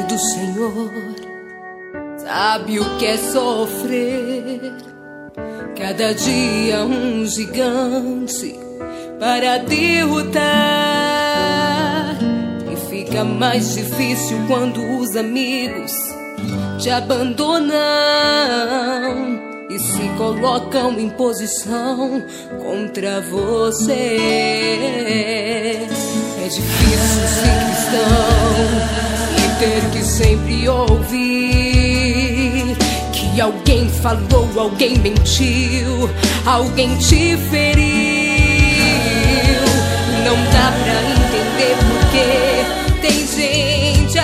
do Senhor sabe o que é sofrer. Cada dia um gigante para derrotar. E fica mais difícil quando os amigos te abandonam e se colocam em posição contra você. É difícil ser cristão e ter que sempre ouvir que alguém falou, alguém mentiu, alguém te feriu. Não dá pra entender porque tem gente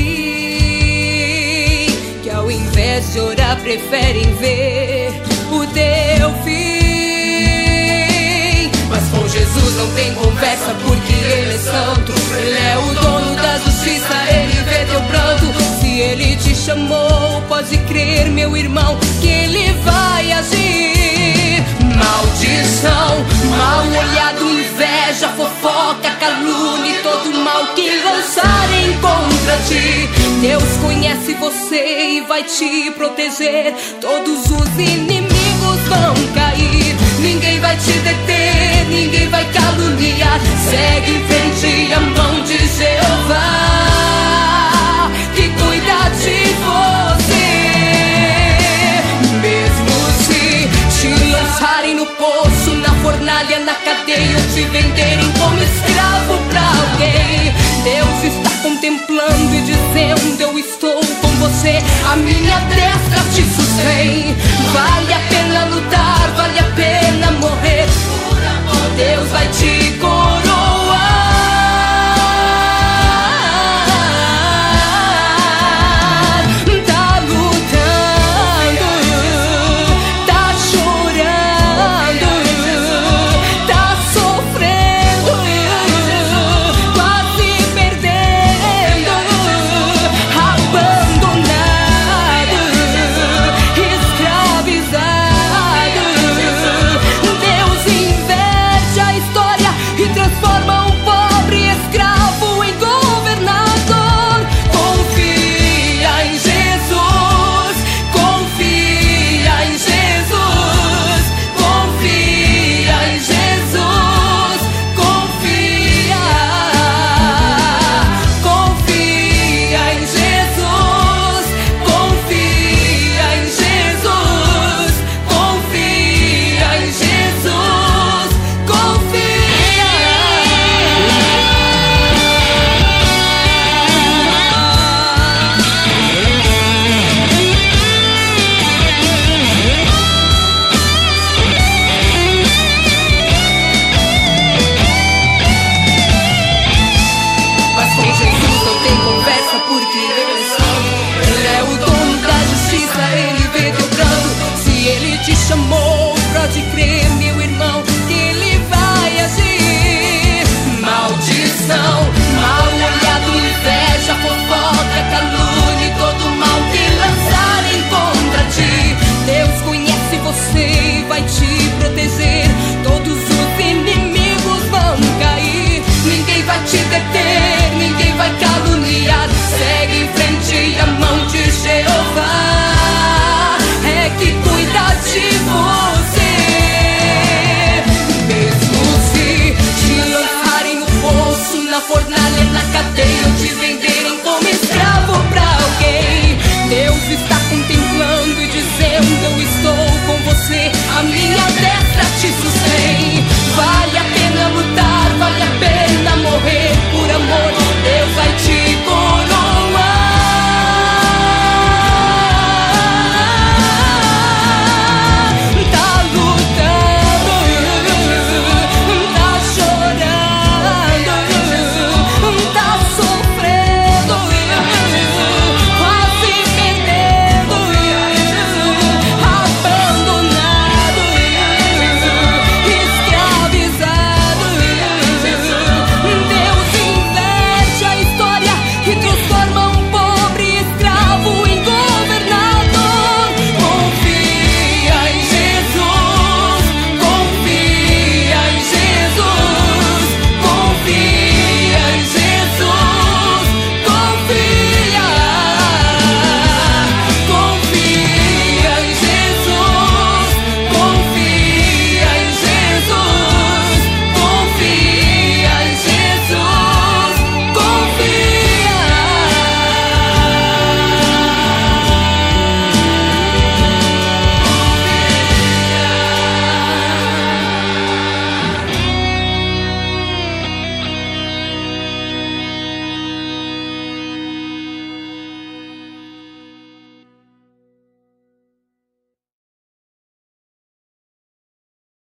assim que ao invés de orar preferem ver o teu fim. Mas com Jesus não tem conversa porque Ele é santo. Ele é o dono da justiça, Ele vê teu pranto. Se Ele te chamou, pode crer, meu irmão, que Ele vai agir. Maldição, mal olhado, inveja, fofoca, calúnia e todo mal que lançarem contra ti. Deus conhece você e vai te proteger. Todos os inimigos vão cair. Ninguém vai te deter, ninguém vai caluniar. Segue em frente a mão de Jeová, que cuida de você. Mesmo se te lançarem no poço, na fornalha, na cadeia, ou te venderem como escravo pra alguém, Deus está contemplando e dizendo: eu estou com você, a minha destra te sustém. Vale a pena lutar, vale a pena morrer, Deus vai